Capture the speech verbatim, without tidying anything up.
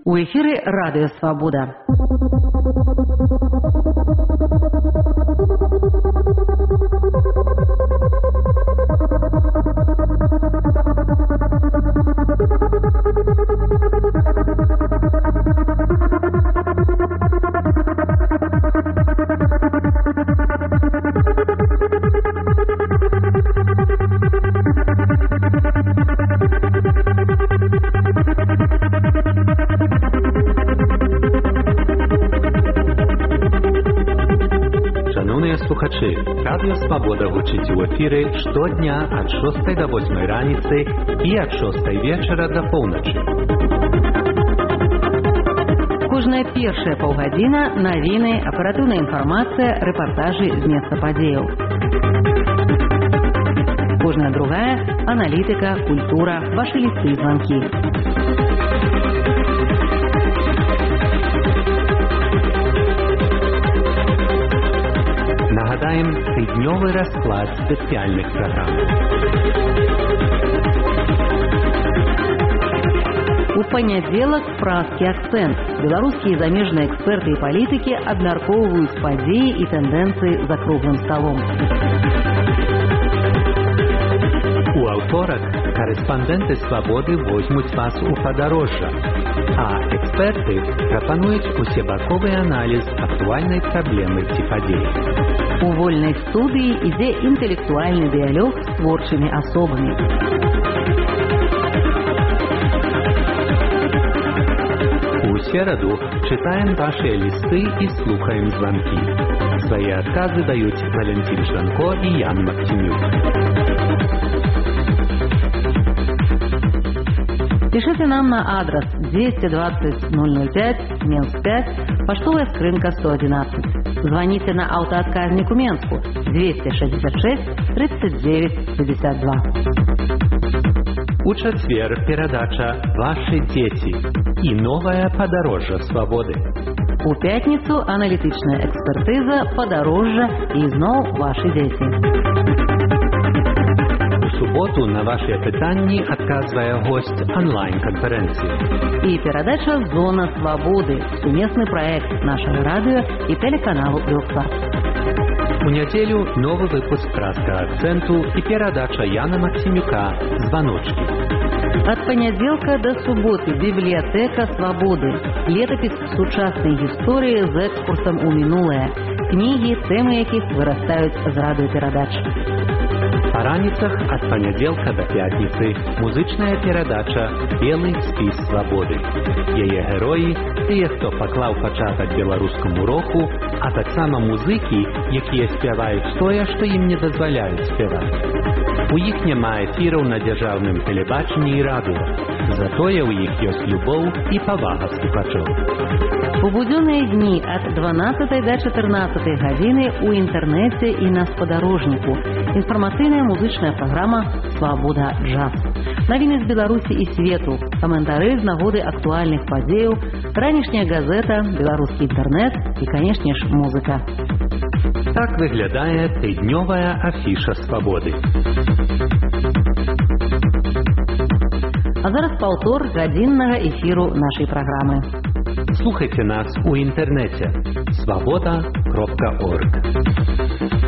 У эфире Радио Свобода. Слухачі, Радіо Свобода гучить у ефірі щодня від шостої до восьмої раніці і від шостої вечора до полночі. Кожная першая паўгадзіна навіны, аператыўная інфармацыя, рэпартажы з месца падзеяў. Кожная другая аналітыка, культура, вашы лісты і званкі. Нагадаем тыднёвы расклад спецыяльных праграм. У панядзелак празкі акцэнт. Беларускія і замежныя эксперты і палітыкі абмяркоўваюць падзеі і тэндэнцыі за круглым сталом. У аўторак корэспандэнты Свабоды возьмуць вас у падарожжа, а эксперты прапануюць усебаковы аналіз актуальнай праблемы ці падзеі. У вольнай студыі ідзе інтэлектуальны дыялог з творчымі асобамі. У сераду чытаем вашыя лісты і слухаем званкі. Свае адказы даюць Валентин Шанко і Ян Максимюк. Пишите нам на адрес двести двадцать ноль ноль пять, Менск пять, поштовая скрынка сто одиннадцать. Звоните на автоотказнику Менску двести шестьдесят шесть тридцать девять пятьдесят два. У чацвер перадача «Ваши дети» і новая падарожжа свабоды. У пятніцу аналітычная экспертыза, падарожжа і зноў вашы дзеці. У суботу на ваши пытанні адказвае госць онлайн-канферэнцыі. І перадача «Зона свабоды» – сумесны праект нашага радыё і тэлеканалу «Белсат». У нядзелю новы выпуск «Праска акцэнту» і перадача Яна Максимюка «Званочки». Ад панядзелка да суботы бібліятэка свабоды. Летапіс сучаснай гісторыі з экскурсам у мінулае. Кнігі, тэмы якіх вырастаюць з радыёперадач. Па раніцах ад панядзелка да пятніцы музычная перадача «Белы спіс свабоды». Яе героі – тыя, хто паклаў пачатак беларускаму року, а таксама музыкі, якія спяваюць тое, што ім не дазваляюць спяваць. У іх няма эфіраў на дзяржаўным тэлебачанні і радыё. Затое ў іх ёсць любоў і павага слухачоў. У будзённыя дні ад дванаццатай да чатырнаццатай гадзіны ў інтэрнэце і на спадарожніку. Інфармацыйная музычная праграма «Свабода джаз». Навіны з Беларусі і свету, каментары з нагоды актуальных падзеяў, ранішняя газета, беларускі інтэрнэт і, канешне ж, музыка. Так выглядае тыднёвая афіша свабоды. А зараз паўтор гадзіннага эфіру нашай праграмы. Слухайце нас у інтэрнэце свабода кропка орг.